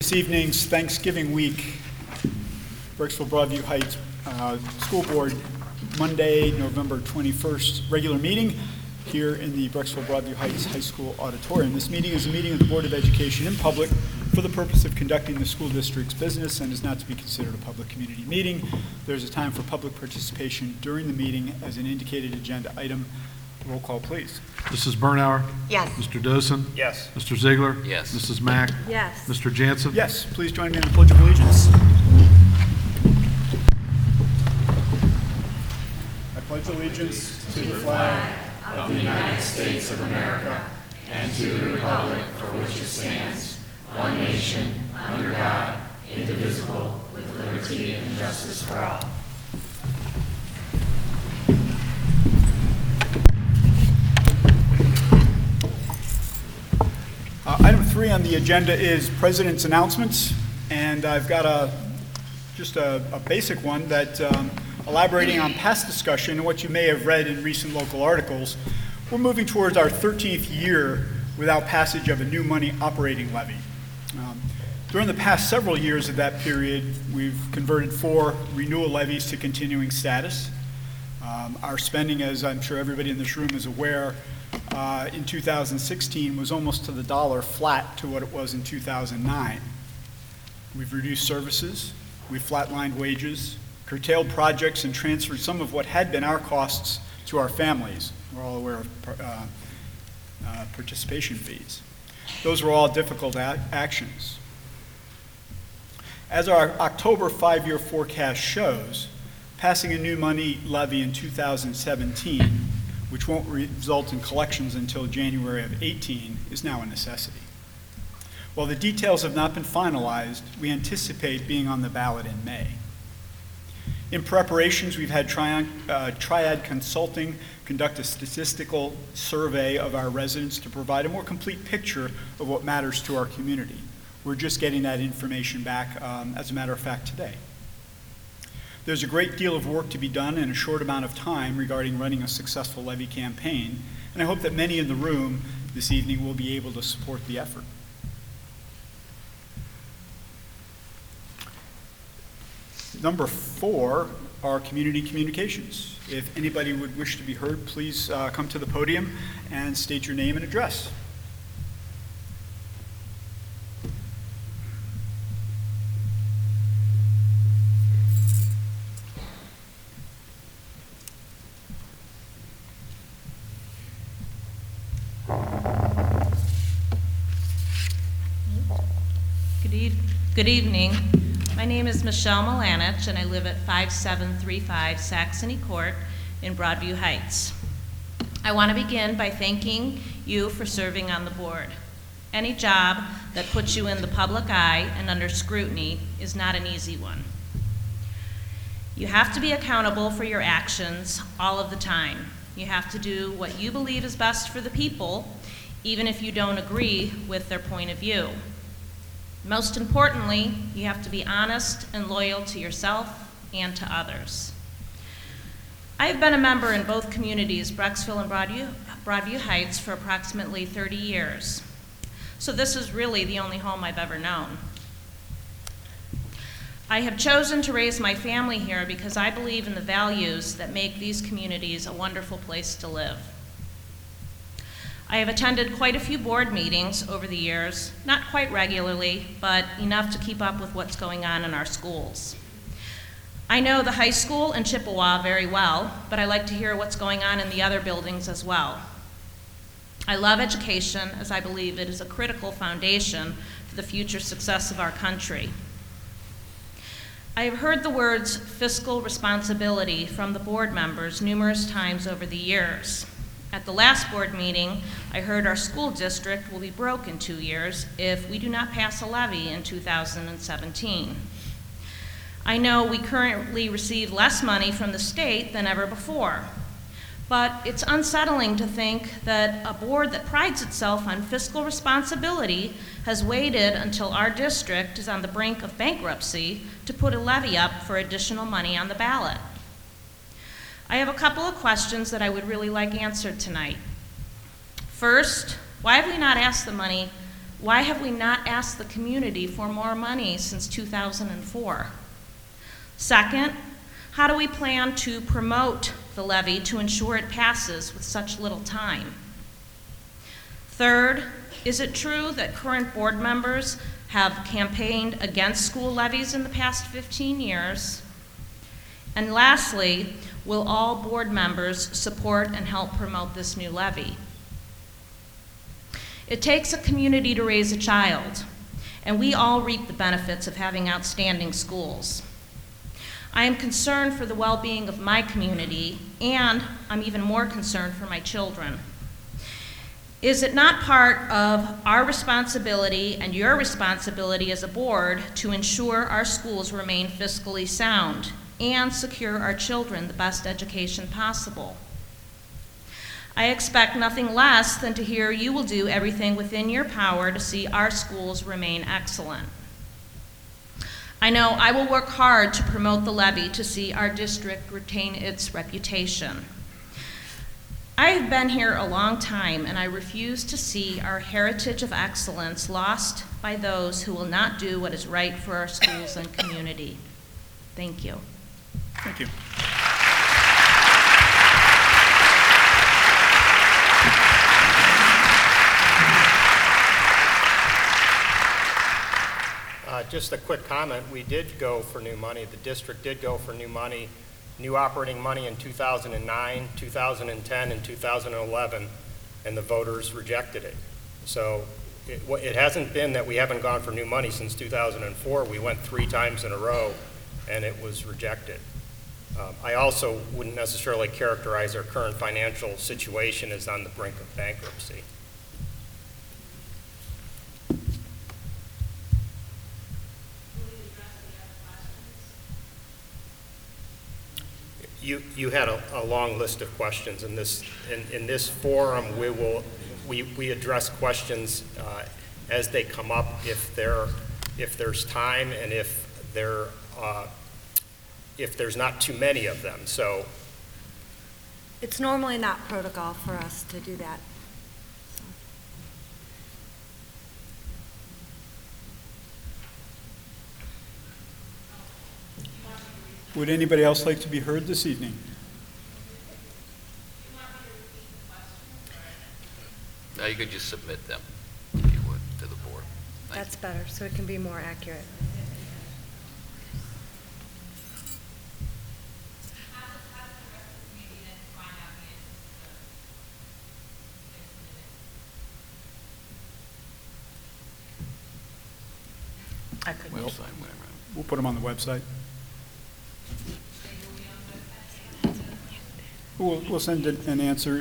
This evening's Thanksgiving week, Brecksville Broadview Heights School Board, Monday, November 21st, regular meeting here in the Brecksville Broadview Heights High School auditorium. This meeting is a meeting of the Board of Education in public for the purpose of conducting the school district's business and is not to be considered a public community meeting. There's a time for public participation during the meeting as an indicated agenda item. Roll call, please. Mrs. Bernauer? Yes. Mr. Dosen? Yes. Mr. Ziegler? Yes. Mrs. Mack? Yes. Mr. Jansen? Yes, please join me in the Pledge of Allegiance. I pledge allegiance to the flag of the United States of America and to the republic for which it stands, one nation, under God, indivisible, with liberty and justice for all. Item 3 on the agenda is President's announcements, and I've got just a basic one that elaborating on past discussion and what you may have read in recent local articles. We're moving towards our 13th year without passage of a new money operating levy. During the past several years of that period, we've converted 4 renewal levies to continuing status. Our spending, as I'm sure everybody in this room is aware, in 2016 was almost to the dollar flat to what it was in 2009. We've reduced services, we've flatlined wages, curtailed projects, and transferred some of what had been our costs to our families. We're all aware of participation fees. Those were all difficult actions. As our October 5-year forecast shows, passing a new money levy in 2017, which won't result in collections until January of 18, is now a necessity. While the details have not been finalized, we anticipate being on the ballot in May. In preparations, we've had Triad Consulting conduct a statistical survey of our residents to provide a more complete picture of what matters to our community. We're just getting that information back, as a matter of fact, today. There's a great deal of work to be done in a short amount of time regarding running a successful levy campaign, and I hope that many in the room this evening will be able to support the effort. Number 4 are community communications. If anybody would wish to be heard, please come to the podium and state your name and address. Good evening. My name is Michelle Milanich, and I live at 5735 Saxony Court in Broadview Heights. I want to begin by thanking you for serving on the board. Any job that puts you in the public eye and under scrutiny is not an easy one. You have to be accountable for your actions all of the time. You have to do what you believe is best for the people, even if you don't agree with their point of view. Most importantly, you have to be honest and loyal to yourself and to others. I have been a member in both communities, Brecksville and Broadview Heights, for approximately 30 years. So this is really the only home I've ever known. I have chosen to raise my family here because I believe in the values that make these communities a wonderful place to live. I have attended quite a few board meetings over the years, not quite regularly, but enough to keep up with what's going on in our schools. I know the high school in Chippewa very well, but I like to hear what's going on in the other buildings as well. I love education, as I believe it is a critical foundation for the future success of our country. I have heard the words fiscal responsibility from the board members numerous times over the years. At the last board meeting, I heard our school district will be broke in 2 years if we do not pass a levy in 2017. I know we currently receive less money from the state than ever before, but it's unsettling to think that a board that prides itself on fiscal responsibility has waited until our district is on the brink of bankruptcy to put a levy up for additional money on the ballot. I have a couple of questions that I would really like answered tonight. First, why have we not asked Why have we not asked the community for more money since 2004? Second, how do we plan to promote the levy to ensure it passes with such little time? Third, is it true that current board members have campaigned against school levies in the past 15 years? And lastly, will all board members support and help promote this new levy? It takes a community to raise a child, and we all reap the benefits of having outstanding schools. I am concerned for the well-being of my community, and I'm even more concerned for my children. Is it not part of our responsibility and your responsibility as a board to ensure our schools remain fiscally sound and secure our children the best education possible? I expect nothing less than to hear you will do everything within your power to see our schools remain excellent. I know I will work hard to promote the levy to see our district retain its reputation. I have been here a long time, and I refuse to see our heritage of excellence lost by those who will not do what is right for our schools and community. Thank you. Thank you. Just a quick comment. We did go for new money. The district did go for new money, new operating money in 2009, 2010, and 2011, and the voters rejected it. So it hasn't been that we haven't gone for new money since 2004. We went 3 times in a row, and it was rejected. I also wouldn't necessarily characterize our current financial situation as on the brink of bankruptcy. You had a long list of questions in this forum. We address questions as they come up if there's time and if there's not too many of them. So it's normally not protocol for us to do that. Would anybody else like to be heard this evening? No, you could just submit them, if you would, to the board. That's better, so it can be more accurate. I could Website, whatever. We'll put them on the website. We'll send an answer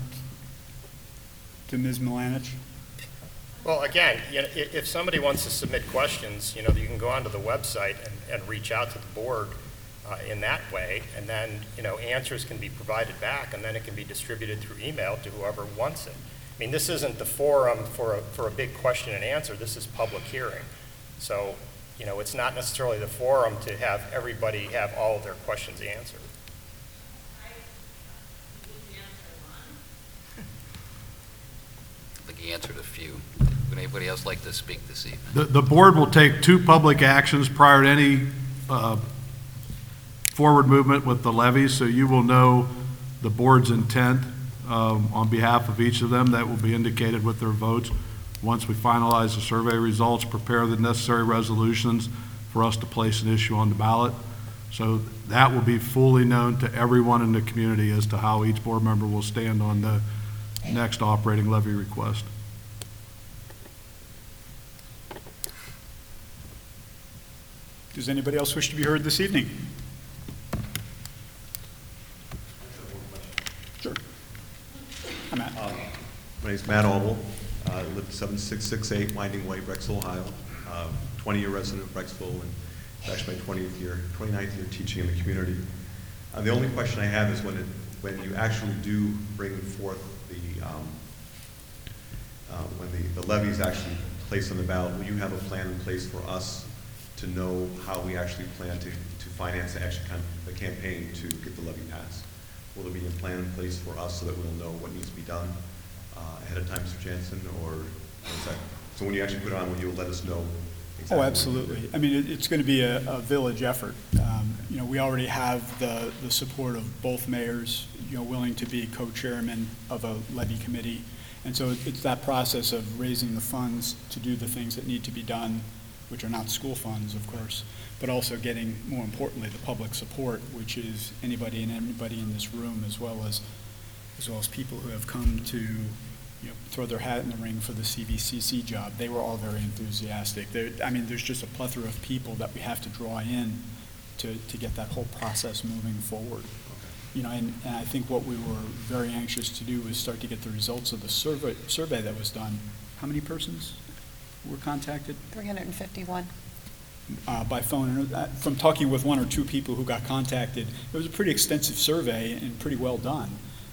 to Ms. Milanich. Well, again, if somebody wants to submit questions, you can go onto the website and reach out to the board in that way, and then, answers can be provided back, and then it can be distributed through email to whoever wants it. I mean, this isn't the forum for a big question and answer. This is public hearing. So, it's not necessarily the forum to have everybody have all of their questions answered. I think he answered a few. Would anybody else like to speak this evening? The board will take 2 public actions prior to any forward movement with the levies, so you will know the board's intent on behalf of each of them. That will be indicated with their votes. Once we finalize the survey results, prepare the necessary resolutions for us to place an issue on the ballot. So that will be fully known to everyone in the community as to how each board member will stand on the next operating levy request. Does anybody else wish to be heard this evening? Sure. Hi, Matt. My name's Matt Albel. I live at 7668 Winding Way, Brecksville, Ohio. 20-year resident of Brecksville, and it's actually my 29th year teaching in the community. The only question I have is when you actually do bring forth when the levy is actually placed on the ballot, will you have a plan in place for us to know how we actually plan to finance the campaign to get the levy passed? Will there be a plan in place for us so that we'll know what needs to be done ahead of time, Mr. Jansen, or is that So when you actually put it on, will you let us know exactly? Oh, what absolutely. I mean, it's going to be a village effort. You know, we already have the support of both mayors, you know, willing to be co-chairman of a levy committee. And so it's that process of raising the funds to do the things that need to be done, which are not school funds, of course, but also getting, more importantly, the public support, which is anybody and everybody in this room, as well as people who have come to, you know, throw their hat in the ring for the CVCC job. They were all very enthusiastic. I mean, there's just a plethora of people that we have to draw in to get that whole process moving forward. You know, and I think what we were very anxious to do was start to get the results of the survey that was done. How many persons were contacted? 351. By phone. And from talking with one or two people who got contacted, it was a pretty extensive survey and pretty well done.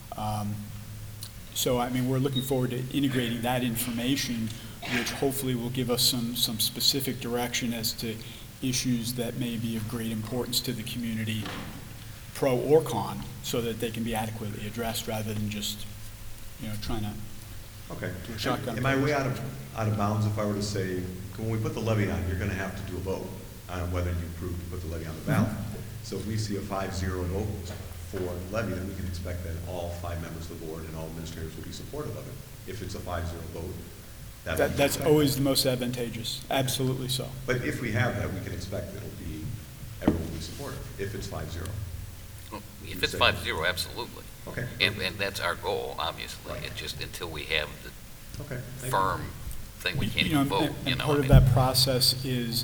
So, I mean, we're looking forward to integrating that information, which hopefully will give us some specific direction as to issues that may be of great importance to the community, pro or con, so that they can be adequately addressed rather than just, you know, trying to Okay. do a shotgun. Am I way out of bounds if I were to say, when we put the levy on, you're going to have to do a vote on whether you approve to put the levy on the ballot? So if we see a 5-0 vote for levy, then we can expect that all 5 members of the board and all administrators will be supportive of it. If it's a 5-0 vote, That's always the most advantageous. Absolutely so. But if we have that, we can expect that everyone will be supportive, if it's 5-0. If it's 5-0, absolutely. Okay. And that's our goal, obviously. Right. It's just until we have Okay. the Thank you. firm thing, we can't You know, even vote, and you know. part I of mean, that process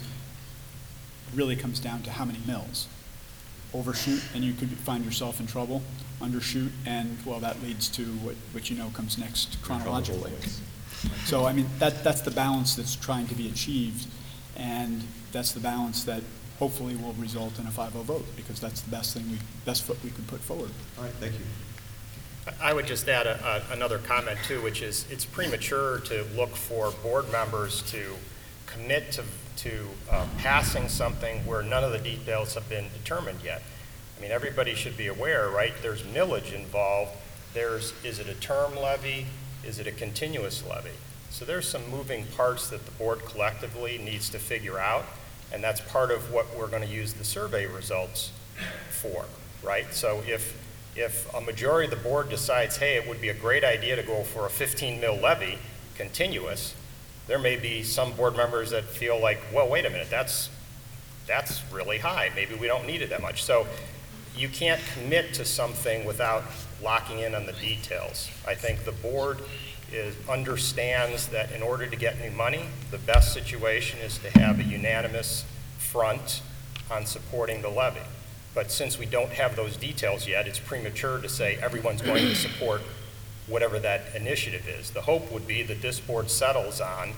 really comes down to how many mills. Overshoot, and you could find yourself in trouble. Undershoot, and, well, that leads to what you know comes next chronologically. So, I mean, that's the balance that's trying to be achieved, and that's the balance that hopefully will result in a 5-0 vote, because that's the best foot we can put forward. All right, thank you. I would just add another comment too, which is it's premature to look for board members to commit to passing something where none of the details have been determined yet. I mean, everybody should be aware, right? There's millage involved. Is it a term levy? Is it a continuous levy? So there's some moving parts that the board collectively needs to figure out, and that's part of what we're going to use the survey results for, right? So if a majority of the board decides, hey, it would be a great idea to go for a 15 mil levy, continuous, there may be some board members that feel like, well, wait a minute, that's really high. Maybe we don't need it that much. So you can't commit to something without locking in on the details. I think the board understands that in order to get new money, the best situation is to have a unanimous front on supporting the levy. But since we don't have those details yet, it's premature to say everyone's going to support whatever that initiative is. The hope would be that this board settles on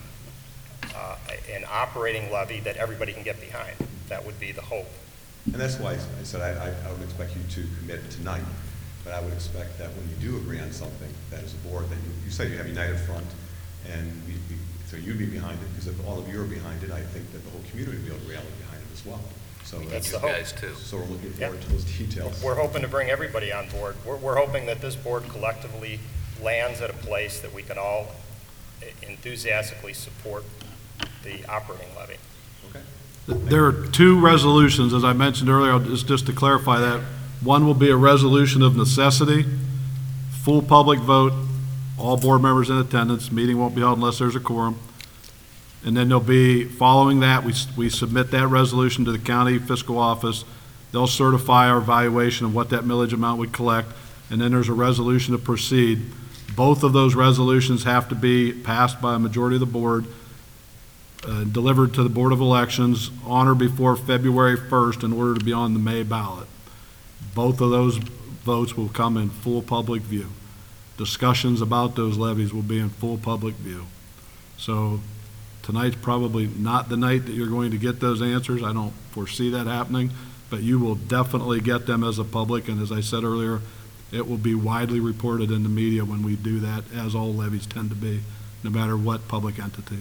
an operating levy that everybody can get behind. That would be the hope. And that's why I said I would expect you to commit tonight, but I would expect that when you do agree on something, that as a board, that you say you have united front, and so you'd be behind it, because if all of you are behind it, I think that the whole community would be able to rally behind it as well. So That's You the hope. guys too. So we're looking Yeah. forward to those details. We're hoping to bring everybody on board. We're hoping that this board collectively lands at a place that we can all enthusiastically support the operating levy. Okay. There are 2 resolutions, as I mentioned earlier, just to clarify that. One will be a resolution of necessity, full public vote, all board members in attendance, meeting won't be held unless there's a quorum. And then there'll be, following that, we submit that resolution to the county fiscal office. They'll certify our evaluation of what that millage amount would collect, and then there's a resolution to proceed. Both of those resolutions have to be passed by a majority of the board, delivered to the Board of Elections on or before February 1st in order to be on the May ballot. Both of those votes will come in full public view. Discussions about those levies will be in full public view. So tonight's probably not the night that you're going to get those answers. I don't foresee that happening, but you will definitely get them as a public, and as I said earlier, it will be widely reported in the media when we do that, as all levies tend to be, no matter what public entity.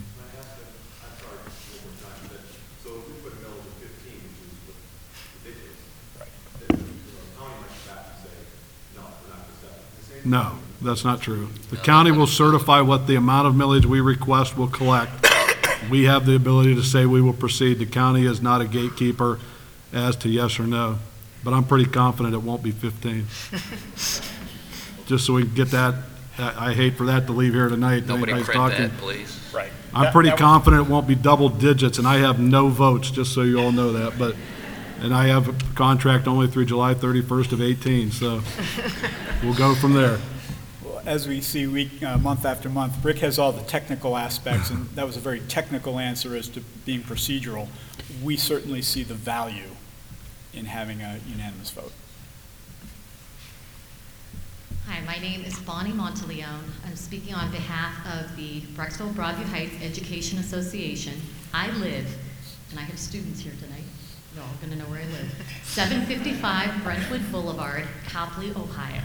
So if we put a millage of 15, which is ridiculous, then the county might come back and say, no, we're not going to accept it. No, that's not true. The county will certify what the amount of millage we request will collect, we have the ability to say we will proceed. The county is not a gatekeeper as to yes or no, but I'm pretty confident it won't be 15. Just so we can get that, I hate for that to leave here tonight. Nobody Anybody's print talking. that, please. Right. I'm pretty confident it won't be double digits, and I have no votes, just so you all know that, but, and I have a contract only through July 31st of 18, so we'll go from there. As we see month after month, Rick has all the technical aspects, and that was a very technical answer as to being procedural. We certainly see the value in having a unanimous vote. Hi, my name is Bonnie Monteleone. I'm speaking on behalf of the Brecksville Broadview Heights Education Association. I live, and I have students here tonight, you're all going to know where I live, 755 Brentwood Boulevard, Copley, Ohio.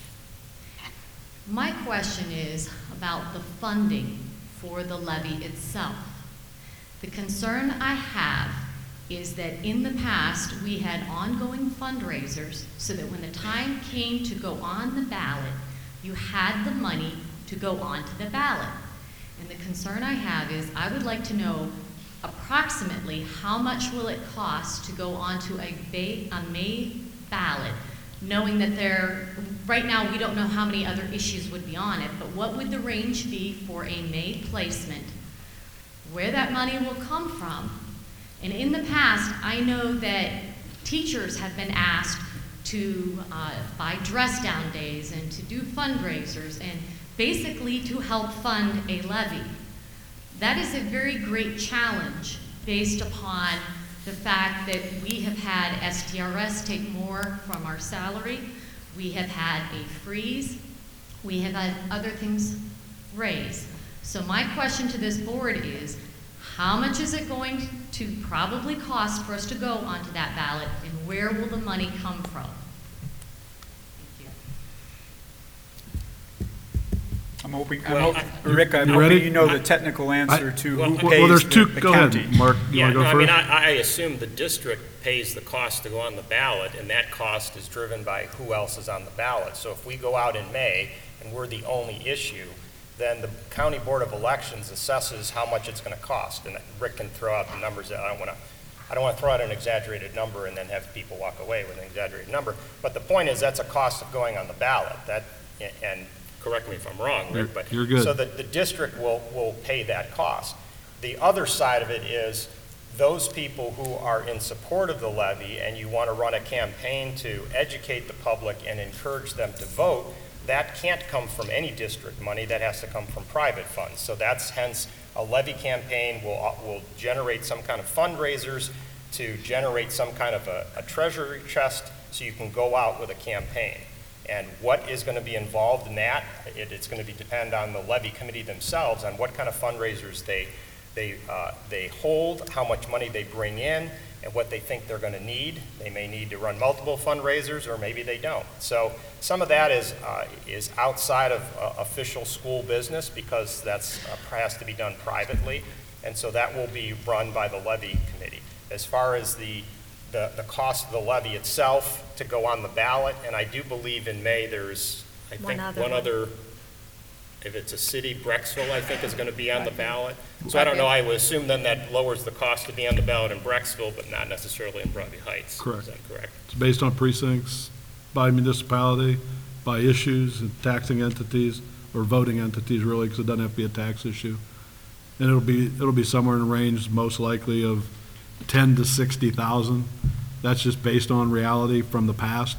My question is about the funding for the levy itself. The concern I have is that in the past, we had ongoing fundraisers so that when the time came to go on the ballot, you had the money to go onto the ballot. And the concern I have is I would like to know approximately how much will it cost to go onto a May ballot, knowing that right now we don't know how many other issues would be on it, but what would the range be for a May placement, where that money will come from. And in the past, I know that teachers have been asked to buy dress down days and to do fundraisers and basically to help fund a levy. That is a very great challenge based upon the fact that we have had STRS take more from our salary, we have had a freeze, we have had other things raise. So my question to this board is, how much is it going to probably cost for us to go onto that ballot, and where will the money come from? Thank you. I'm hoping, You Rick, I'm hoping ready? you know the technical answer to who Well, there's pays two, the go county. ahead, Mark, you Yeah, want to no, go I mean, first? I assume the district pays the cost to go on the ballot, and that cost is driven by who else is on the ballot. So if we go out in May and we're the only issue, then the County Board of Elections assesses how much it's going to cost. And Rick can throw out the numbers. I don't want to throw out an exaggerated number and then have people walk away with an exaggerated number. But the point is that's a cost of going on the ballot. And correct me if I'm wrong, Rick, but You're good. so that the district will pay that cost. The other side of it is those people who are in support of the levy and you want to run a campaign to educate the public and encourage them to vote, that can't come from any district money. That has to come from private funds. So that's hence a levy campaign will generate some kind of fundraisers to generate some kind of a treasury chest so you can go out with a campaign. And what is going to be involved in that, it's going to depend on the levy committee themselves on what kind of fundraisers they hold, how much money they bring in, and what they think they're going to need. They may need to run multiple fundraisers, or maybe they don't. So some of that is outside of official school business because that's has to be done privately, and so that will be run by the levy committee. As far as the cost of the levy itself to go on the ballot, and I do believe in May there's, I think, one other, if it's a city, Brecksville, I think, is going to be on the ballot. So I don't know, I would assume then that lowers the cost to be on the ballot in Brecksville, but not necessarily in Broadview Heights. Correct. Is that correct? It's based on precincts, by municipality, by issues, and taxing entities, or voting entities, really, because it doesn't have to be a tax issue. And it'll be somewhere in the range, most likely, of 10 to 60,000. That's just based on reality from the past.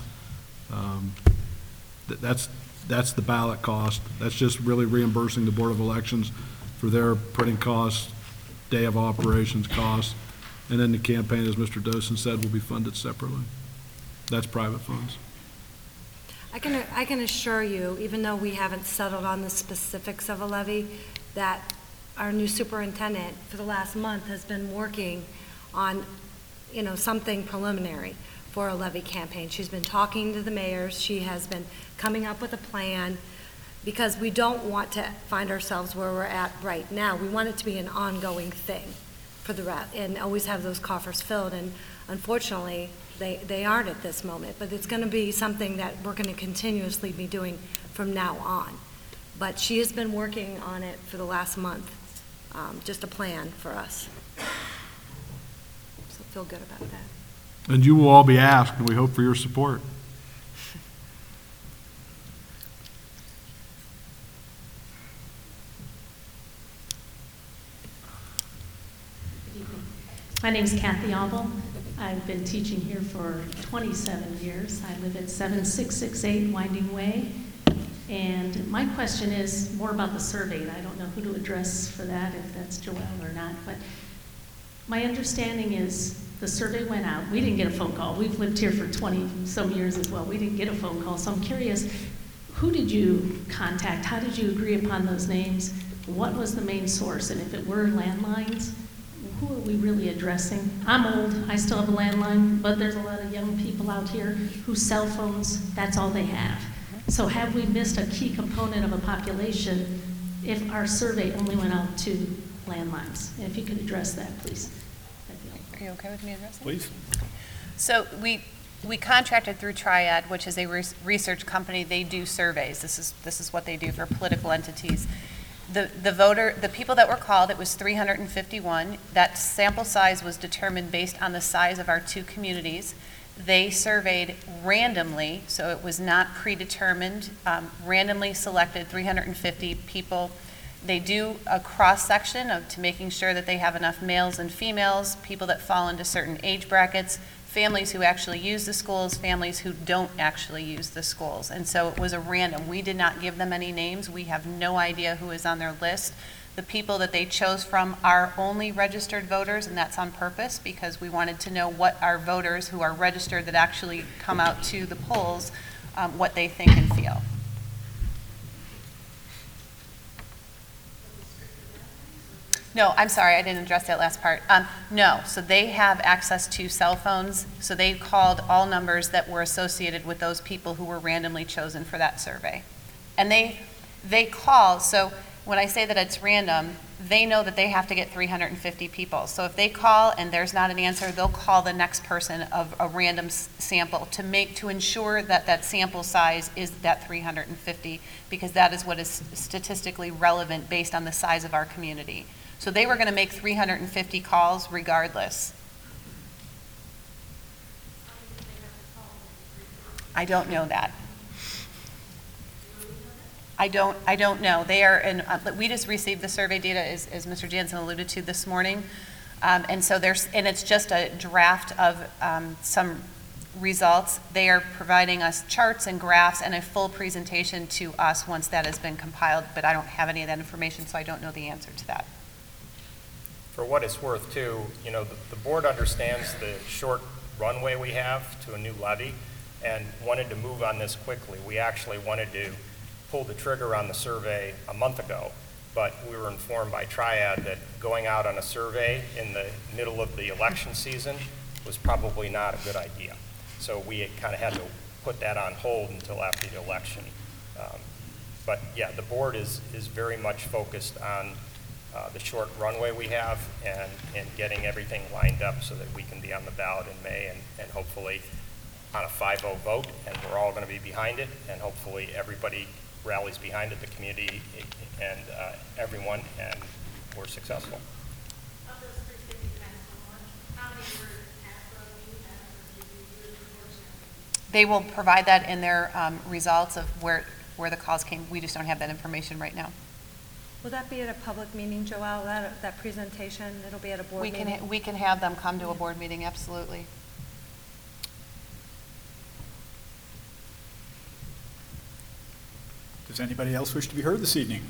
That's the ballot cost. That's just really reimbursing the Board of Elections for their printing costs, day of operations costs, and then the campaign, as Mr. Dosen said, will be funded separately. That's private funds. I can assure you, even though we haven't settled on the specifics of a levy, that our new superintendent for the last month has been working on, something preliminary for a levy campaign. She's been talking to the mayors. She has been coming up with a plan because we don't want to find ourselves where we're at right now. We want it to be an ongoing thing for the rest and always have those coffers filled. And unfortunately, they aren't at this moment, but it's going to be something that we're going to continuously be doing from now on. But she has been working on it for the last month, just a plan for us. So feel good about that. And you will all be asked, and we hope for your support. My name is Kathy Auble. I've been teaching here for 27 years. I live at 7668 Winding Way. And my question is more about the survey. And I don't know who to address for that, if that's Joelle or not. But my understanding is the survey went out. We didn't get a phone call. We've lived here for 20-some years as well. We didn't get a phone call. So I'm curious, who did you contact? How did you agree upon those names? What was the main source? And if it were landlines, who are we really addressing? I'm old, I still have a landline, but there's a lot of young people out here whose cell phones, that's all they have. So have we missed a key component of a population if our survey only went out to landlines? And if you could address that, please. Are you okay with me addressing? Please. So we contracted through Triad, which is a research company. They do surveys. This is what they do for political entities. The people that were called, it was 351. That sample size was determined based on the size of our two communities. They surveyed randomly, so it was not predetermined, randomly selected 350 people. They do a cross-section to making sure that they have enough males and females, people that fall into certain age brackets, families who actually use the schools, families who don't actually use the schools. And so it was a random. We did not give them any names. We have no idea who is on their list. The people that they chose from are only registered voters, and that's on purpose because we wanted to know what our voters who are registered that actually come out to the polls, what they think and feel. No, I'm sorry, I didn't address that last part. No, so they have access to cell phones, so they called all numbers that were associated with those people who were randomly chosen for that survey. And they call, so when I say that it's random, they know that they have to get 350 people. So if they call and there's not an answer, they'll call the next person of a random sample to ensure that that sample size is that 350, because that is what is statistically relevant based on the size of our community. So they were going to make 350 calls regardless. I don't know that. I don't know. They are, we just received the survey data, as Mr. Jansen alluded to this morning, and so it's just a draft of some results. They are providing us charts and graphs and a full presentation to us once that has been compiled, but I don't have any of that information, so I don't know the answer to that. For what it's worth, too, the board understands the short runway we have to a new levy and wanted to move on this quickly. We actually wanted to pull the trigger on the survey a month ago, but we were informed by Triad that going out on a survey in the middle of the election season was probably not a good idea. So we kind of had to put that on hold until after the election. But yeah, the board is very much focused on the short runway we have and getting everything lined up so that we can be on the ballot in May and hopefully on a 5-0 vote, and we're all going to be behind it, and hopefully everybody rallies behind it, the community and everyone, and we're successful. Of those 350 how many were at They will provide that in their results of where the calls came. We just don't have that information right now. Will that be at a public meeting, Joelle, that presentation? It'll be at a board meeting? We can have them come to a board meeting, absolutely. Does anybody else wish to be heard this evening?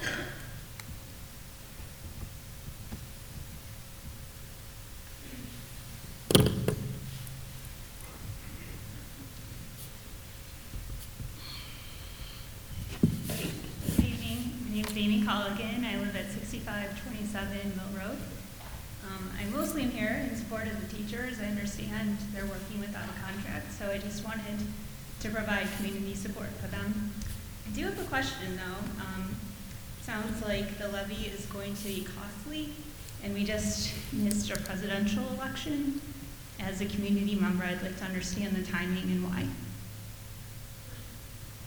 Amy Colligan. I live at 6527 Mill Road. I mostly am here in support of the teachers. I understand they're working without a contract, so I just wanted to provide community support for them. I do have a question, though. Sounds like the levy is going to be costly, and we just missed our presidential election. As a community member, I'd like to understand the timing and why.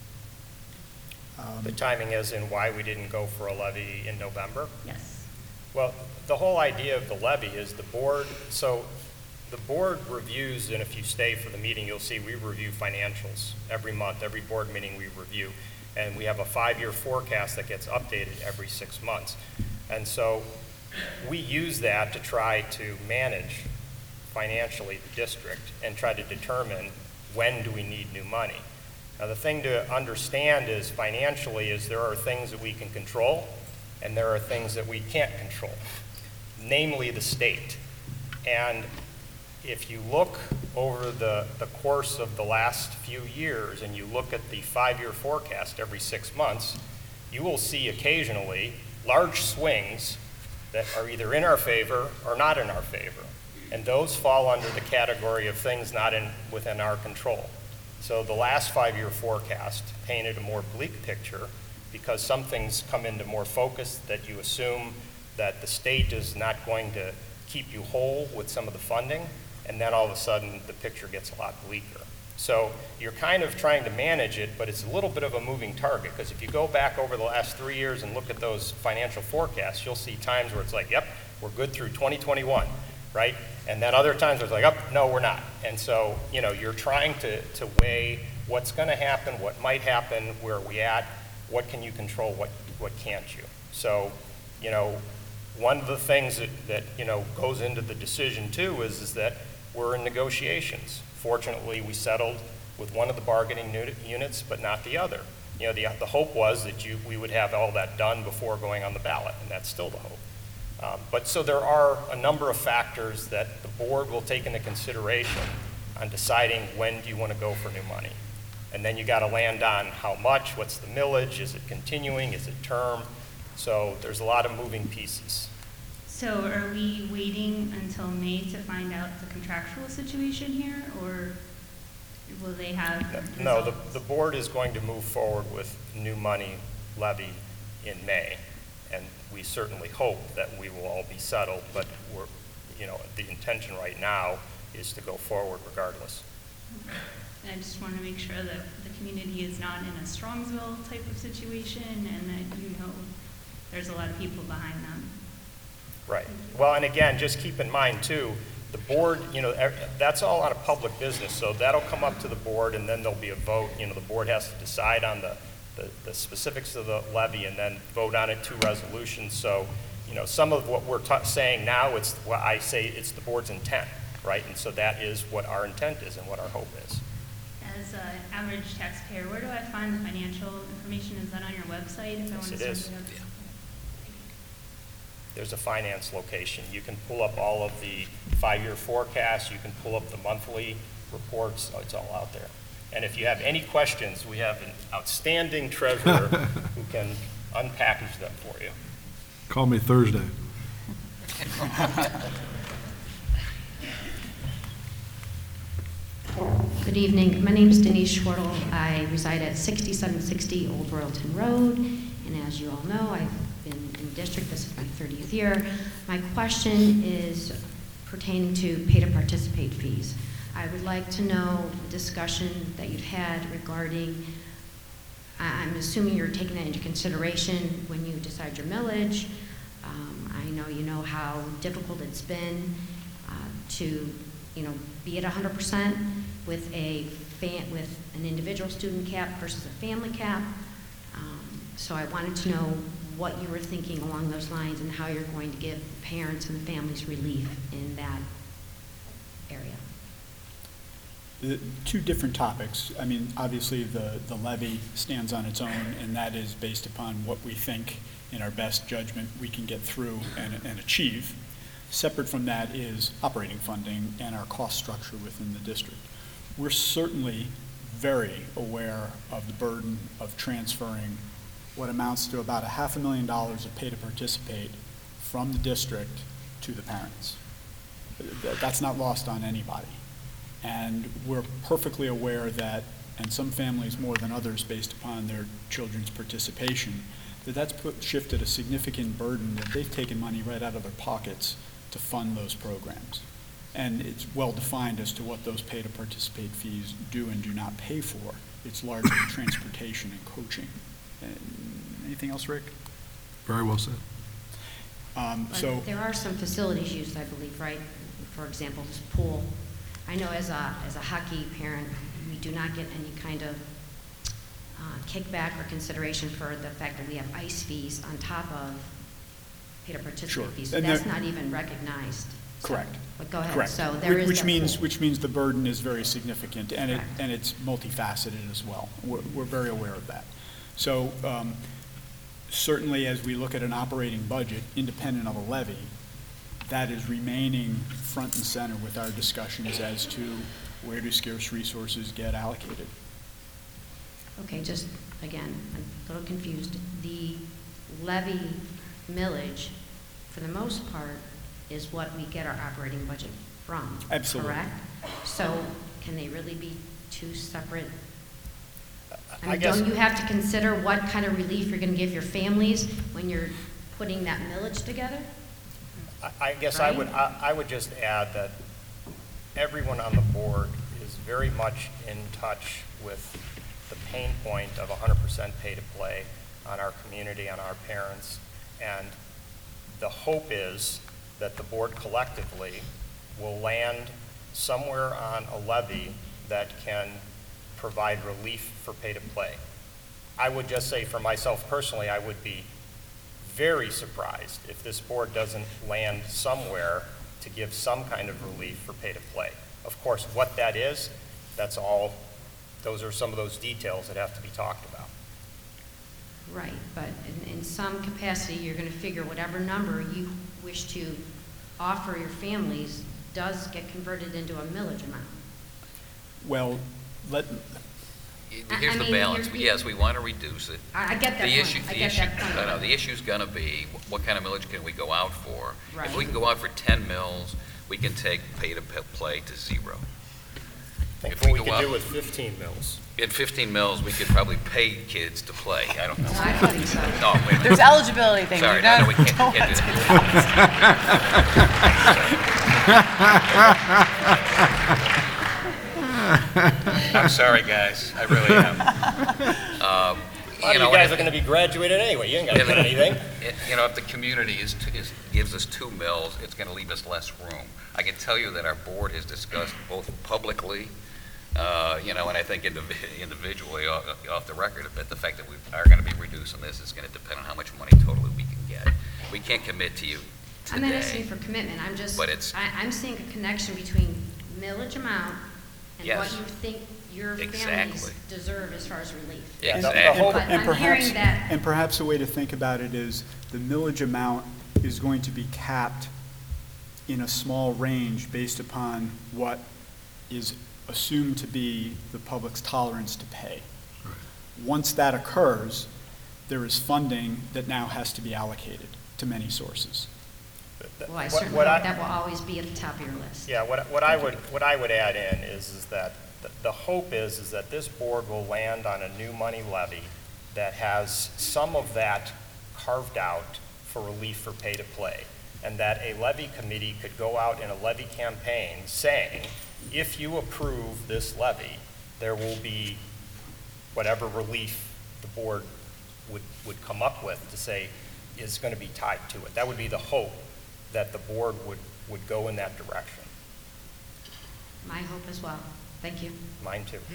The timing is in why we didn't go for a levy in November. Yes. Well, the whole idea of the levy is the board, so the board reviews, and if you stay for the meeting, you'll see we review financials every month, every board meeting we review. And we have a 5-year forecast that gets updated every 6 months. And so we use that to try to manage financially the district and try to determine when do we need new money. Now, the thing to understand is financially is there are things that we can control and there are things that we can't control, namely the state. And if you look over the course of the last few years and you look at the 5-year forecast every 6 months, you will see occasionally large swings that are either in our favor or not in our favor. And those fall under the category of things not within our control. So the last 5-year forecast painted a more bleak picture because some things come into more focus that you assume that the state is not going to keep you whole with some of the funding, and then all of a sudden the picture gets a lot bleaker. So you're kind of trying to manage it, but it's a little bit of a moving target, because if you go back over the last 3 years and look at those financial forecasts, you'll see times where it's like, yep, we're good through 2021, right? And then other times where it's like, oh, no, we're not. And so, you know, you're trying to weigh what's going to happen, what might happen, where are we at, what can you control, what can't you. So, you know, one of the things that you know, goes into the decision too is that we're in negotiations. Fortunately, we settled with one of the bargaining units, but not the other. You know, the hope was that we would have all that done before going on the ballot, and that's still the hope. But so there are a number of factors that the board will take into consideration on deciding when do you want to go for new money. And then you got to land on how much, what's the millage, is it continuing, is it term? So there's a lot of moving pieces. So are we waiting until May to find out the contractual situation here, or will they have No, results? the board is going to move forward with new money levy in May, and we certainly hope that we will all be settled, but we're, you know, the intention right now is to go forward regardless. And I just want to make sure that the community is not in a Strongsville type of situation, and that, you know, there's a lot of people behind them. Right. Well, and again, just keep in mind too, the board, you know, that's all out of public business, so that'll come up to the board and then there'll be a vote. You know, the board has to decide on the specifics of the levy and then vote on it, 2 resolutions. So, you know, some of what we're saying now, it's what I say, it's the board's intent, right? And so that is what our intent is and what our hope is. As an average taxpayer, where do I find the financial information? Is that on your website if I want to Yes, it start is. to have- There's a finance location. You can pull up all of the 5-year forecasts. You can pull up the monthly reports. Oh, it's all out there. And if you have any questions, we have an outstanding treasurer who can unpackage them for you. Call me Thursday. Good evening. My name is Denise Schwartle. I reside at 6760 Old Royalton Road, and as you all know, I've been in the district. This is my 30th year. My question is pertaining to pay-to-participate fees. I would like to know the discussion that you've had regarding, I'm assuming you're taking that into consideration when you decide your millage. I know you know how difficult it's been to, you know, be at 100% with with an individual student cap versus a family cap. So I wanted to know what you were thinking along those lines and how you're going to give parents and families relief in that area. The 2 different topics. I mean, obviously the levy stands on its own, and that is based upon what we think in our best judgment we can get through and achieve. Separate from that is operating funding and our cost structure within the district. We're certainly very aware of the burden of transferring what amounts to about $500,000 of pay to participate from the district to the parents. That's not lost on anybody. And we're perfectly aware that, and some families more than others based upon their children's participation, that's shifted a significant burden that they've taken money right out of their pockets to fund those programs. And it's well defined as to what those pay to participate fees do and do not pay for. It's largely transportation and coaching. Anything else, Rick? Very well said. So, But there are some facilities used, I believe, right? For example, this pool. I know as a hockey parent, we do not get any kind of kickback or consideration for the fact that we have ice fees on top of pay-to-participate Sure. fees. So And that's there- not even recognized. So- correct. But go ahead. Correct. So there is that pool. Which means the burden is very significant, and Correct. it's multifaceted as well. We're very aware of that. So certainly, as we look at an operating budget, independent of a levy, that is remaining front and center with our discussions as to where do scarce resources get allocated. Okay, just, again, I'm a little confused. The levy millage, for the most part, is what we get our operating budget from. Absolutely. Correct? So can they really be two separate? I I mean, guess- don't you have to consider what kind of relief you're going to give your families when you're putting that millage together? I guess Right? I would just add that everyone on the board is very much in touch with the pain point of 100% pay to play on our community, on our parents. And the hope is that the board collectively will land somewhere on a levy that can provide relief for pay to play. I would just say for myself personally, I would be very surprised if this board doesn't land somewhere to give some kind of relief for pay to play. Of course, what that is, those are some of those details that have to be talked about. Right, but in some capacity, you're going to figure whatever number you wish to offer your families does get converted into a millage amount. Well, Here's the mean, balance. you're- Yes, we want to reduce it. I get that The point. issue, I the get issue, that point. no, the issue's gonna be, what kind of millage can we go out for? If Right. we can go out for 10 mills, we can take pay to play to zero. Think If what we we go could out- do with 15 mills. At 15 mills, we could probably pay kids to play. I don't know. I don't think so. No, wait a minute. There's eligibility things. Sorry, You no, don't- we can't do that. I'm sorry, guys, I really am. A lot of you and guys if- are going to be graduated anyway. You ain't got to get anything. If the community gives us 2 mills, it's going to leave us less room. I can tell you that our board has discussed both publicly, and I think individually off the record, but the fact that we are going to be reducing this is going to depend on how much money totally we can get. We can't commit to you I'm not asking today. for commitment, I'm just, But it's- I'm seeing a connection between millage amount and what Yes. you think your families Exactly. deserve as far as relief. Yeah, And the exactly. whole- But And I'm hearing perhaps, that, and perhaps a way to think about it is the millage amount is going to be capped in a small range based upon what is assumed to be the public's tolerance to pay. Once that occurs, there is funding that now has to be allocated to many sources. well, I What- certainly what hope I- that will always be at the top of your list. Yeah, what I would add in is that the hope is that this board will land on a new money levy that has some of that carved out for relief for pay to play, and that a levy committee could go out in a levy campaign saying, if you approve this levy, there will be whatever relief the board would come up with to say is going to be tied to it. That would be the hope, that the board would go in that direction. My hope as well. Thank you. Mine too.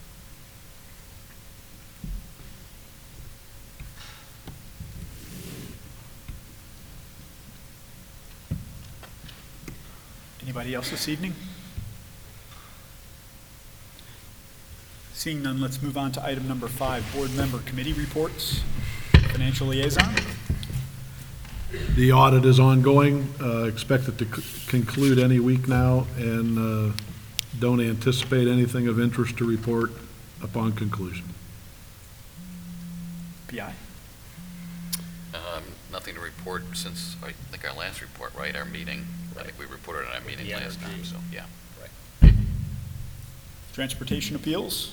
Anybody else this evening? Seeing none, let's move on to item number 5, board member committee reports. Financial liaison. The audit is ongoing, expected to conclude any week now, and don't anticipate anything of interest to report upon conclusion. PI. Nothing to report since, I think, our last report, right, our meeting. I think we reported on our meeting the last time, energy. so, yeah. Transportation appeals.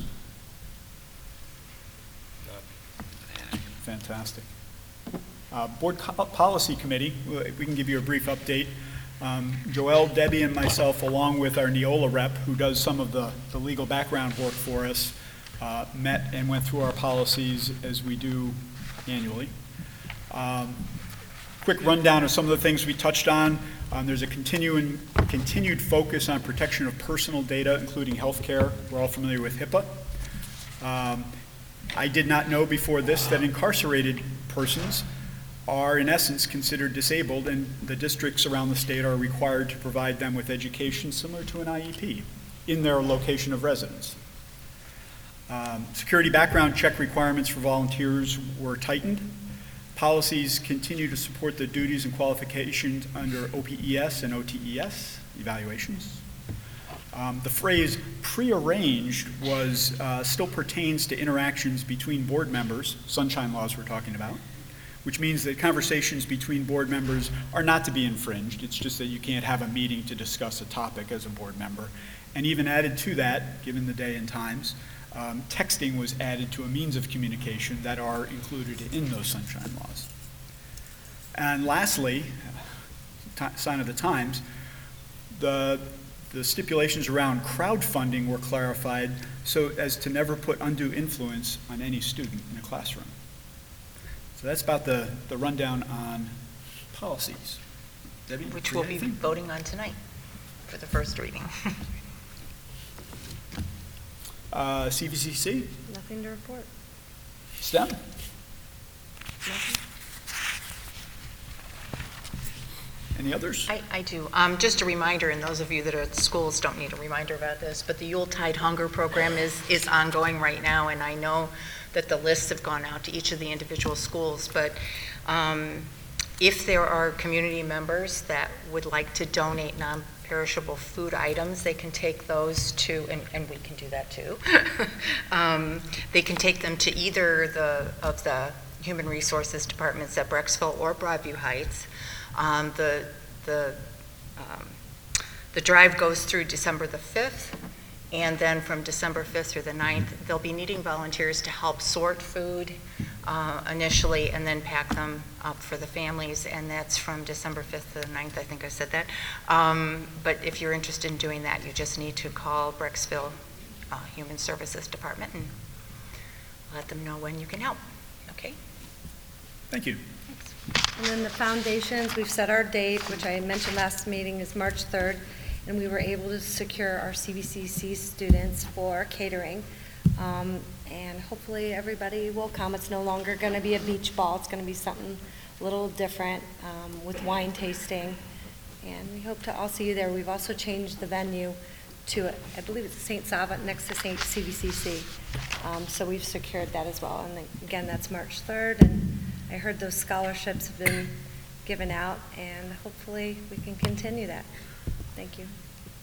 Fantastic. Board Policy Committee, we can give you a brief update. Joelle, Debbie, and myself, along with our Neola rep, who does some of the legal background work for us, met and went through our policies as we do annually. quick rundown of some of the things we touched on. There's a continued focus on protection of personal data, including healthcare. We're all familiar with HIPAA. I did not know before this that incarcerated persons are in essence considered disabled, and the districts around the state are required to provide them with education similar to an IEP in their location of residence. Security background check requirements for volunteers were tightened. Policies continue to support the duties and qualifications under OPES and OTES evaluations. The phrase prearranged was still pertains to interactions between board members, sunshine laws we're talking about, which means that conversations between board members are not to be infringed. It's just that you can't have a meeting to discuss a topic as a board member. And even added to that, given the day and times, texting was added to a means of communication that are included in those sunshine laws. And lastly, sign of the times, the stipulations around crowdfunding were clarified so as to never put undue influence on any student in a classroom. So that's about the rundown on policies. Debbie, which we'll be voting on tonight for the first reading. CVCC? Nothing to report. STEM? Nothing. Any others? I do. Just a reminder, and those of you that are at schools don't need a reminder about this, but the Yuletide Hunger Program is ongoing right now, and I know that the lists have gone out to each of the individual schools, but if there are community members that would like to donate non-perishable food items, they can take those to, and we can do that too, they can take them to either of the Human Resources Departments at Brecksville or Broadview Heights. The drive goes through December the 5th, and then from December 5th through the 9th, they'll be needing volunteers to help sort food initially and then pack them up for the families, and that's from December 5th to the 9th, I think I said that. But if you're interested in doing that, you just need to call Brecksville Human Services Department and let them know when you can help, okay? Thank you. And then the foundations, we've set our date, which I mentioned last meeting, is March 3rd, and we were able to secure our CVCC students for catering. And hopefully everybody will come. It's no longer going to be a beach ball. It's going to be something a little different with wine tasting. And we hope to all see you there. We've also changed the venue to, I believe it's St. Sava next to St. CVCC. So we've secured that as well. And again, that's March 3rd. And I heard those scholarships have been given out, and hopefully we can continue that. Thank you.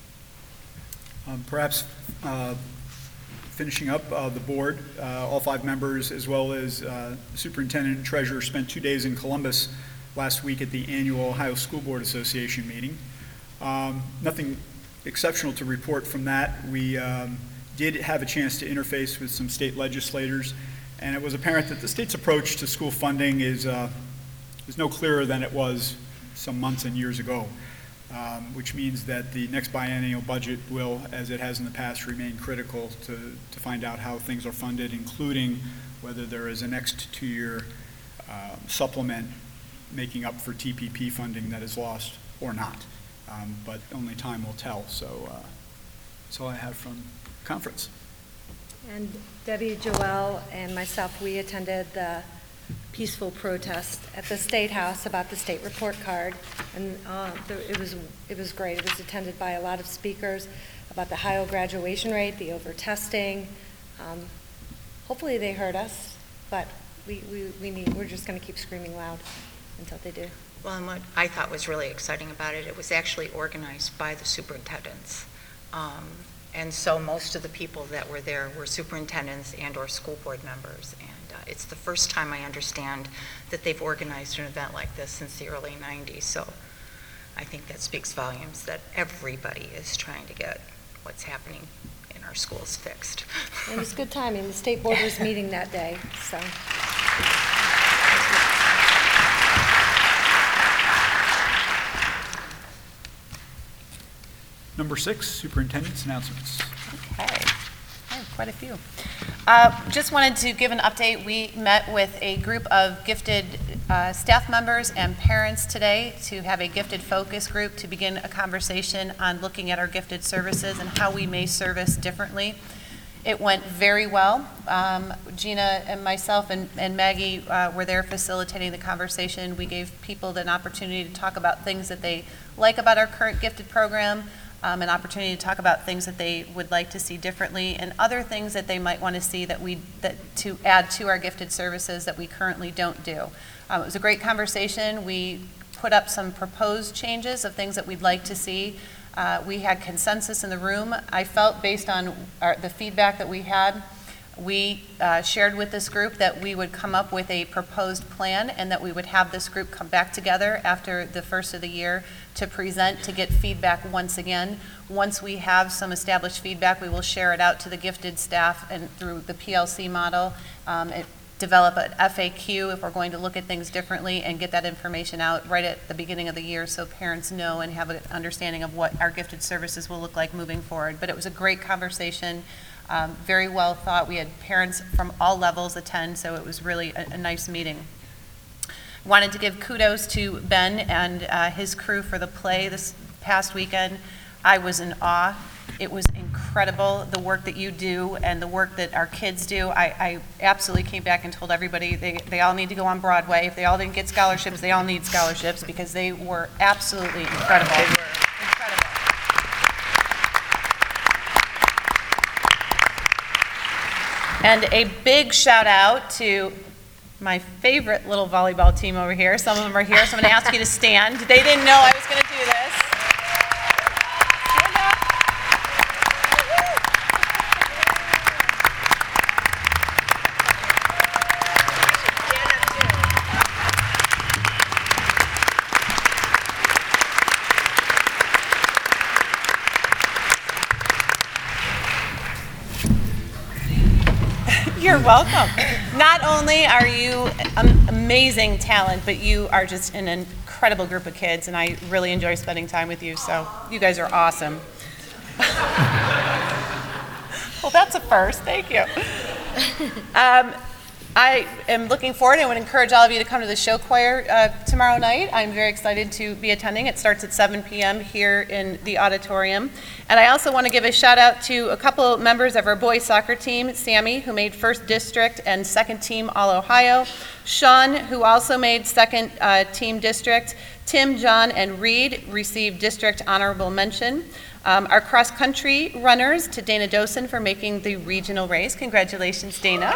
Perhaps finishing up, the board, all 5 members, as well as superintendent and treasurer, spent 2 days in Columbus last week at the annual Ohio School Board Association meeting. Nothing exceptional to report from that. We did have a chance to interface with some state legislators, and it was apparent that the state's approach to school funding is no clearer than it was some months and years ago, which means that the next biennial budget will, as it has in the past, remain critical to find out how things are funded, including whether there is a next 2-year supplement making up for TPP funding that is lost or not. But only time will tell, so that's all I have from the conference. And Debbie, Joelle, and myself, we attended the peaceful protest at the State House about the state report card, and it was great. It was attended by a lot of speakers about the high graduation rate, the over-testing. Hopefully they heard us, but we're just going to keep screaming loud until they do. Well, and what I thought was really exciting about it, it was actually organized by the superintendents. And so most of the people that were there were superintendents and or school board members. And it's the first time I understand that they've organized an event like this since the early 90s. So I think that speaks volumes that everybody is trying to get what's happening in our schools fixed. And it was good timing. The state board was meeting that day, so. Number 6, superintendent's announcements. Okay, I have quite a few. Just wanted to give an update. We met with a group of gifted staff members and parents today to have a gifted focus group to begin a conversation on looking at our gifted services and how we may service differently. It went very well. Gina and myself and Maggie were there facilitating the conversation. We gave people an opportunity to talk about things that they like about our current gifted program, an opportunity to talk about things that they would like to see differently, and other things that they might want to see that to add to our gifted services that we currently don't do. It was a great conversation. We put up some proposed changes of things that we'd like to see. We had consensus in the room. I felt, based on the feedback that we had, we shared with this group that we would come up with a proposed plan and that we would have this group come back together after the first of the year to present, to get feedback once again. Once we have some established feedback, we will share it out to the gifted staff and through the PLC model, develop an FAQ if we're going to look at things differently, and get that information out right at the beginning of the year so parents know and have an understanding of what our gifted services will look like moving forward. But it was a great conversation, very well thought. We had parents from all levels attend, so it was really a nice meeting. Wanted to give kudos to Ben and his crew for the play this past weekend. I was in awe. It was incredible, the work that you do and the work that our kids do. I absolutely came back and told everybody they all need to go on Broadway. If they all didn't get scholarships, they all need scholarships because they were absolutely incredible. They were incredible. And a big shout out to my favorite little volleyball team over here. Some of them are here, so I'm going to ask you to stand. They didn't know I was going to do this. You're welcome. Not only are you amazing talent, but you are just an incredible group of kids, and I really enjoy spending time with you, so you guys are awesome. Well, that's a first. Thank you. I am looking forward and would encourage all of you to come to the show choir tomorrow night. I'm very excited to be attending. It starts at 7 p.m. here in the auditorium. And I also want to give a shout out to a couple members of our boys soccer team, Sammy, who made first district and second team All-Ohio, Sean, who also made second team district, Tim, John, and Reed received district honorable mention. Our cross-country runners, to Dana Dosen for making the regional race. Congratulations, Dana.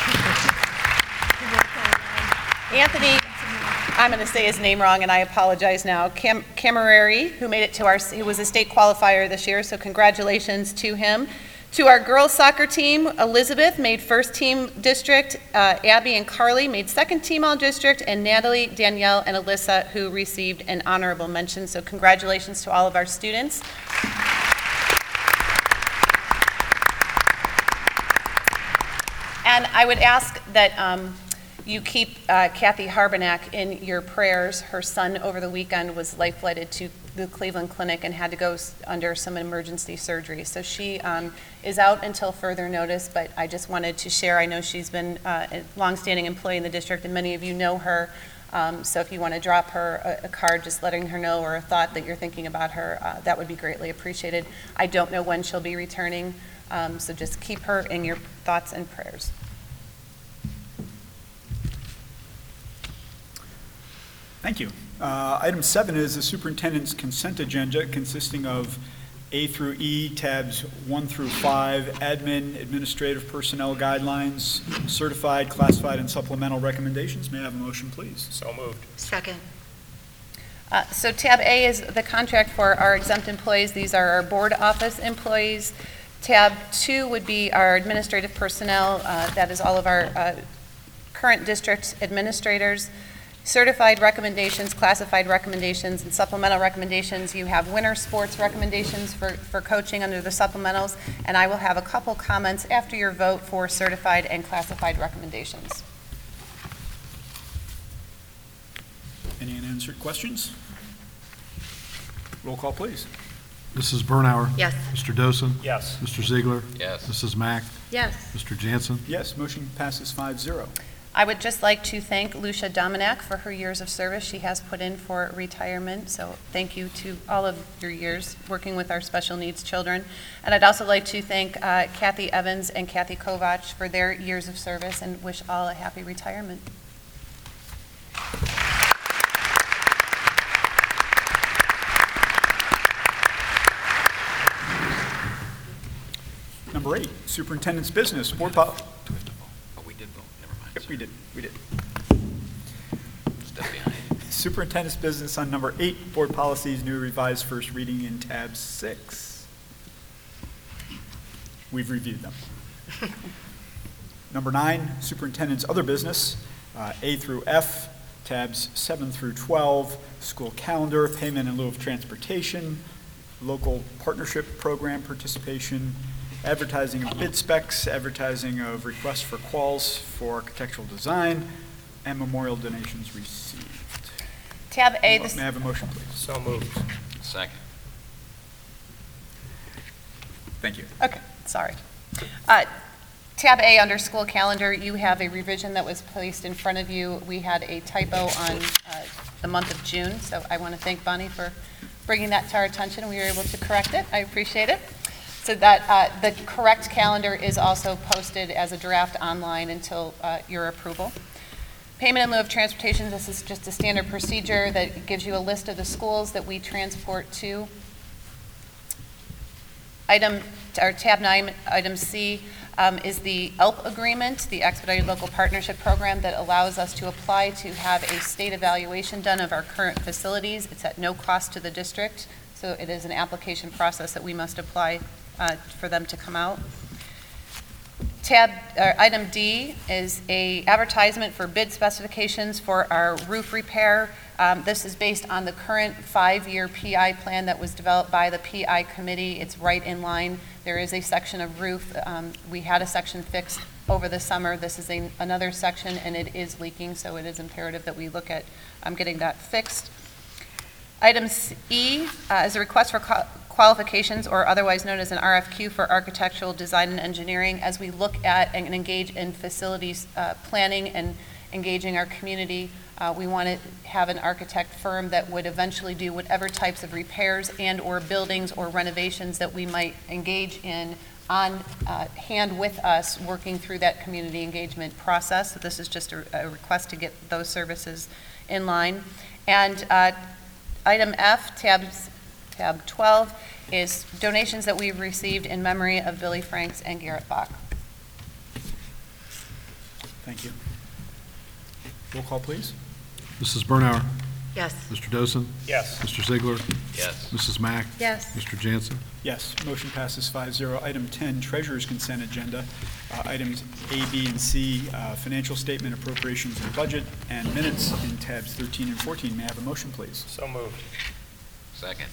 Anthony, I'm going to say his name wrong, and I apologize now. Camerari, who made it to he was a state qualifier this year, so congratulations to him. To our girls soccer team, Elizabeth made first team district, Abby and Carly made second team all district, and Natalie, Danielle, and Alyssa, who received an honorable mention. So congratulations to all of our students. And I would ask that you keep Kathy Harbenack in your prayers. Her son over the weekend was life-flighted to the Cleveland Clinic and had to go under some emergency surgery. So she is out until further notice, but I just wanted to share. I know she's been a longstanding employee in the district, and many of you know her. So if you want to drop her a card just letting her know, or a thought that you're thinking about her, that would be greatly appreciated. I don't know when she'll be returning, so just keep her in your thoughts and prayers. Thank you. Item 7 is the superintendent's consent agenda consisting of A through E, tabs 1 through 5, admin, administrative personnel guidelines, certified, classified, and supplemental recommendations. May I have a motion, please? So moved. Second. So tab A is the contract for our exempt employees. These are our board office employees. Tab 2 would be our administrative personnel. That is all of our current district administrators. Certified recommendations, classified recommendations, and supplemental recommendations. You have winter sports recommendations for coaching under the supplementals, and I will have a couple comments after your vote for certified and classified recommendations. Any unanswered questions? Roll call, please. Mrs. Bernauer? Yes. Mr. Dosen? Yes. Mr. Ziegler? Yes. Mrs. Mack? Yes. Mr. Jansen? Yes, motion passes 5-0. I would just like to thank Lucia Dominack for her years of service she has put in for retirement. So thank you to all of your years working with our special needs children. And I'd also like to thank Kathy Evans and Kathy Kovach for their years of service and wish all a happy retirement. Number 8, superintendent's business. Board Do we have to vote? Oh, we did vote. Never mind. Yep, we did. Step behind. Superintendent's business on number 8, board policies, new revised first reading in tab 6. We've reviewed them. Number 9, superintendent's other business, A through F, tabs 7 through 12, school calendar, payment in lieu of transportation, local partnership program participation, advertising of bid specs, advertising of requests for quals for architectural design, and memorial donations received. Tab A, May I have a motion, please? So moved. Second. Thank you. Okay, sorry. Tab A under school calendar, you have a revision that was placed in front of you. We had a typo on the month of June, so I want to thank Bonnie for bringing that to our attention. We were able to correct it. I appreciate it. So that the correct calendar is also posted as a draft online until your approval. Payment in lieu of transportation, this is just a standard procedure that gives you a list of the schools that we transport to. Tab 9, item C, is the ELP agreement, the Expedited Local Partnership Program that allows us to apply to have a state evaluation done of our current facilities. It's at no cost to the district, so it is an application process that we must apply for them to come out. Item D is a advertisement for bid specifications for our roof repair. This is based on the current 5-year PI plan that was developed by the PI committee. It's right in line. There is a section of roof. We had a section fixed over the summer. This is another section, and it is leaking, so it is imperative that we look at getting that fixed. Item E is a request for qualifications, or otherwise known as an RFQ for architectural design and engineering, as we look at and engage in facilities planning and engaging our community. We want to have an architect firm that would eventually do whatever types of repairs and or buildings or renovations that we might engage in on hand with us, working through that community engagement process. So this is just a request to get those services in line. And item F, tab 12, is donations that we've received in memory of Billy Franks and Garrett Bach. Thank you. Roll call, please. Mrs. Bernauer? Yes. Mr. Dosen? Yes. Mr. Ziegler? Yes. Mrs. Mack? Yes. Mr. Jansen? Yes, motion passes 5-0. Item 10, treasurer's consent agenda. Items A, B, and C, financial statement, appropriations, and budget, and minutes in tabs 13 and 14. May I have a motion, please? So moved. Second.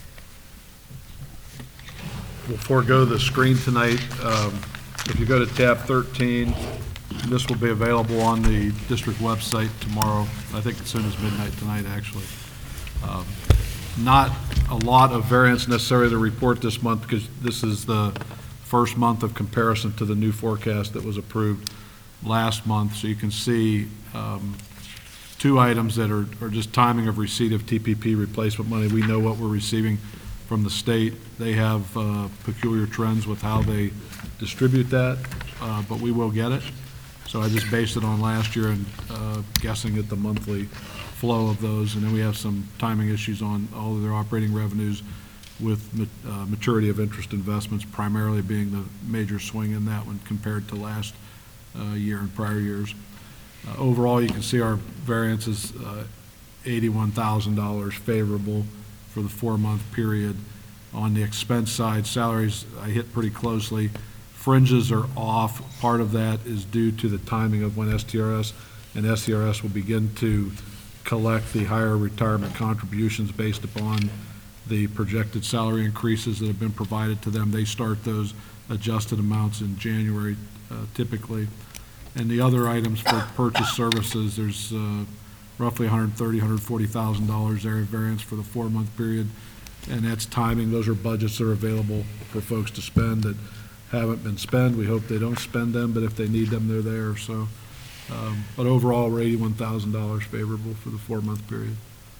We'll forego the screen tonight. If you go to tab 13, this will be available on the district website tomorrow, I think as soon as midnight tonight, actually. Not a lot of variance necessary to report this month because this is the first month of comparison to the new forecast that was approved last month. So you can see 2 items that are just timing of receipt of TPP replacement money. We know what we're receiving from the state. They have peculiar trends with how they distribute that, but we will get it. So I just based it on last year and guessing at the monthly flow of those. And then we have some timing issues on all of their operating revenues with maturity of interest investments primarily being the major swing in that one compared to last year and prior years. Overall, you can see our variance is $81,000 favorable for the 4-month period. On the expense side, salaries I hit pretty closely. Fringes are off. Part of that is due to the timing of when STRS and SCRS will begin to collect the higher retirement contributions based upon the projected salary increases that have been provided to them. They start those adjusted amounts in January typically. And the other items for purchase services, there's roughly $130,000, $140,000 there of variance for the 4-month period. And that's timing. Those are budgets that are available for folks to spend that haven't been spent. We hope they don't spend them, but if they need them, they're there. So But overall, we're $81,000 favorable for the 4-month period.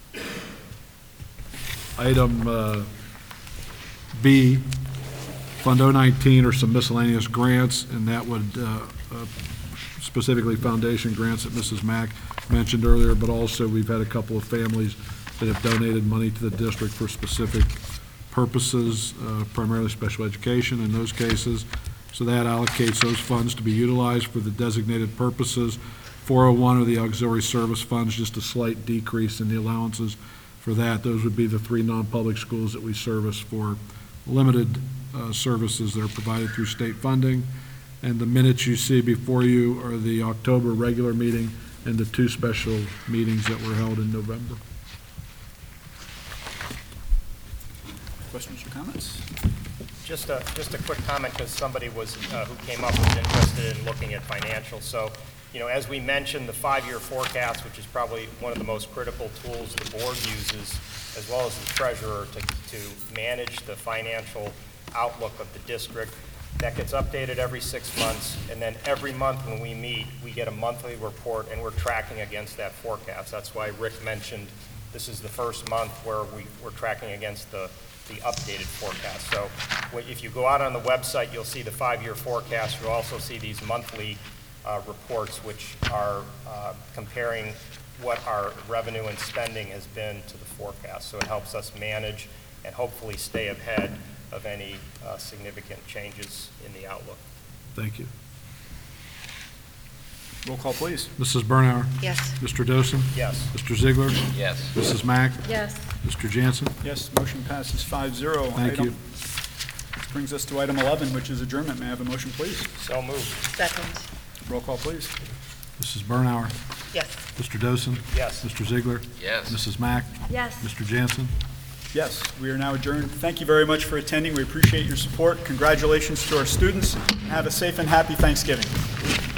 Item B, Fund 019 are some miscellaneous grants, and that would specifically foundation grants that Mrs. Mack mentioned earlier, but also we've had a couple of families that have donated money to the district for specific purposes, primarily special education in those cases. So that allocates those funds to be utilized for the designated purposes. 401 are the auxiliary service funds, just a slight decrease in the allowances for that. Those would be the 3 non-public schools that we service for limited services that are provided through state funding. And the minutes you see before you are the October regular meeting and the 2 special meetings that were held in November. Questions or comments? Just a quick comment, because somebody was, who came up was interested in looking at financials. So, as we mentioned, the 5-year forecast, which is probably one of the most critical tools the board uses, as well as the treasurer, to manage the financial outlook of the district. That gets updated every 6 months, and then every month when we meet, we get a monthly report, and we're tracking against that forecast. That's why Rick mentioned this is the first month where we're tracking against the updated forecast. So if you go out on the website, you'll see the 5-year forecast. You'll also see these monthly reports, which are comparing what our revenue and spending has been to the forecast. So it helps us manage and hopefully stay ahead of any significant changes in the outlook. Thank you. Roll call, please. Mrs. Bernauer? Yes. Mr. Dosen? Yes. Mr. Ziegler? Yes. Mrs. Mack? Yes. Mr. Jansen? Yes, motion passes 5-0. Thank you. This brings us to item 11, which is adjournment. May I have a motion, please? So moved. Second. Roll call, please. Mrs. Bernauer? Yes. Mr. Dosen? Yes. Mr. Ziegler? Yes. Mrs. Mack? Yes. Mr. Jansen? Yes, we are now adjourned. Thank you very much for attending. We appreciate your support. Congratulations to our students. Have a safe and happy Thanksgiving.